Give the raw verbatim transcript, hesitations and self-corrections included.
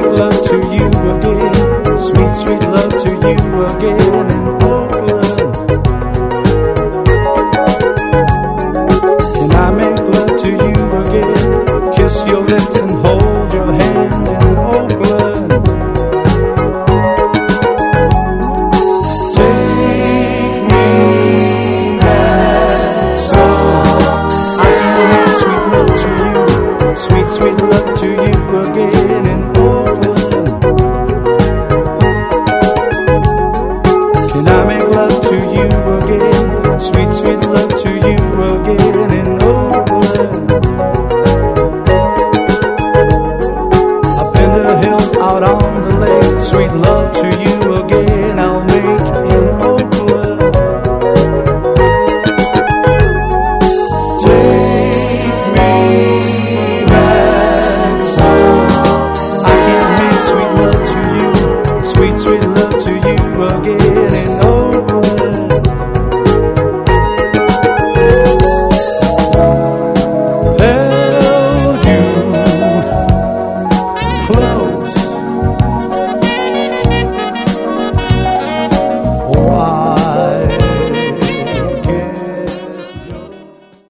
love to you again? Sweet, sweet love to you again in Oakland. Can I make love to you again? Kiss your lips and hold your hand in Oakland. Take me back slow. I can make sweet love to you, sweet, sweet love to you again in Oakland. Can I make love to you again? Sweet, sweet love to you again in Oakland. Up in the hills, out on the lake, sweet love to you